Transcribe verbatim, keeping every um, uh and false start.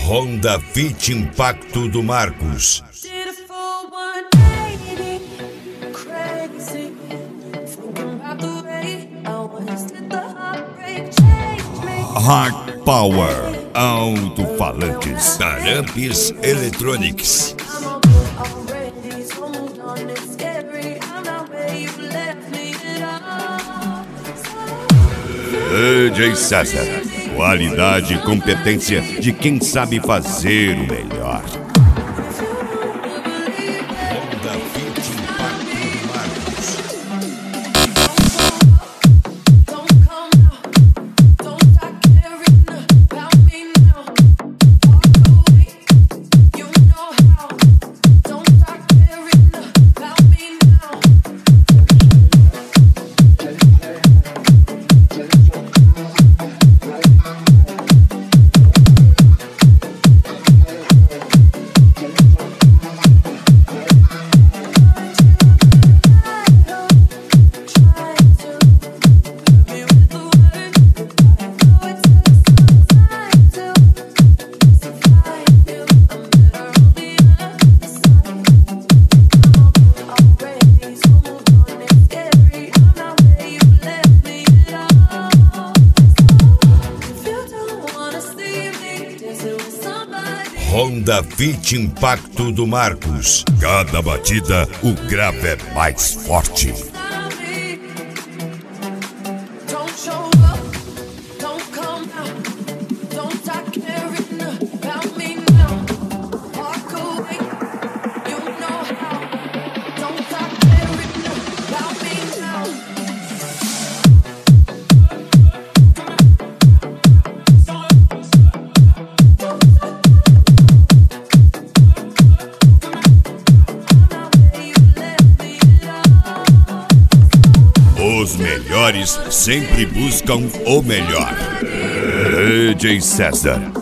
Honda Fit Impacto do Marcos. Hard Power Alto-falantes da Rampis Electronics. D J César, qualidade e competência de quem sabe fazer o melhor. Honda Fit Impacto do Marcos. Honda Fit Impacto do Marcos. Cada batida, o grave é mais forte. Os melhores sempre buscam o melhor. D J César.